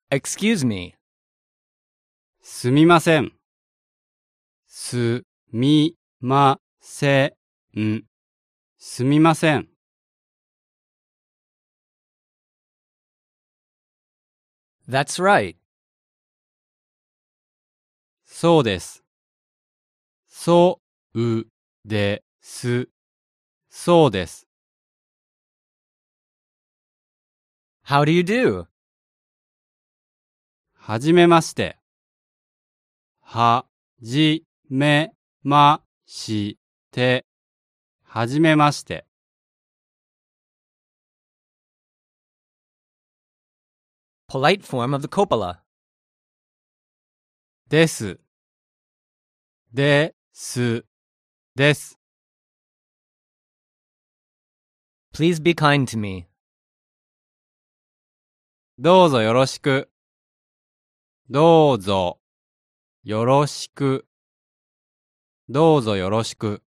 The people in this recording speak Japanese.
Excuse me. すみません。すみません。すみません。 That's right. そうです。そうです。そうです。 How do you do? はじめまして。はじめまして。はじめまして。 Polite form of the copula. です。です。です。 Please be kind to me. どうぞよろしく。どうぞよろしく。どうぞよろしく。